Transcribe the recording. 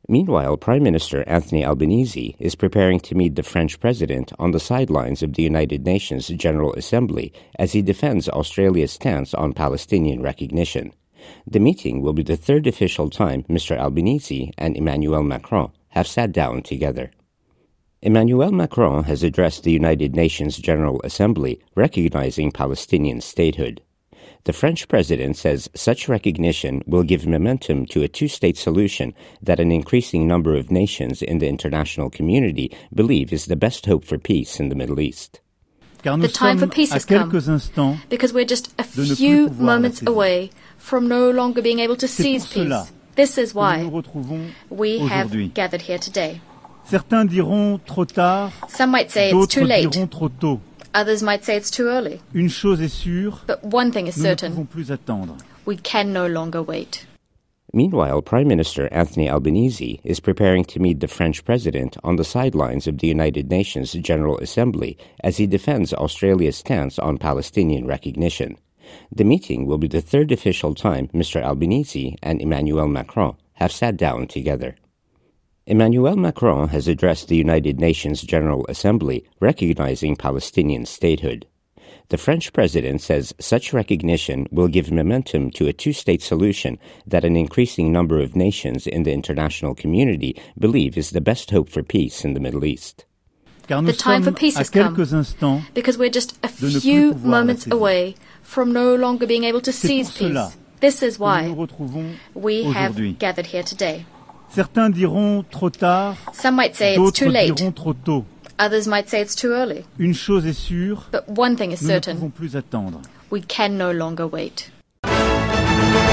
Meanwhile, Prime Minister Anthony Albanese is preparing to meet the French president on the sidelines of the United Nations General Assembly as he defends Australia's stance on Palestinian recognition. The meeting will be the third official time Mr. Albanese and Emmanuel Macron have sat down together. Emmanuel Macron has addressed the United Nations General Assembly recognizing Palestinian statehood. The French president says such recognition will give momentum to a two-state solution that an increasing number of nations in the international community believe is the best hope for peace in the Middle East. The time for peace has come, because we're just a few moments away from no longer being able to seize peace. This is why we have gathered here today. Some might say it's too late. Others might say it's too early. But one thing is certain. We can no longer wait. Meanwhile, Prime Minister Anthony Albanese is preparing to meet the French president on the sidelines of the United Nations General Assembly as he defends Australia's stance on Palestinian recognition. The meeting will be the third official time Mr. Albanese and Emmanuel Macron have sat down together. Emmanuel Macron has addressed the United Nations General Assembly recognizing Palestinian statehood. The French president says such recognition will give momentum to a two-state solution that an increasing number of nations in the international community believe is the best hope for peace in the Middle East. The time for peace has come, because we're just a few moments away from no longer being able to seize peace. This is why we have gathered here today. Some might say it's too late. Others might say it's too early. But one thing is certain. We can no longer wait.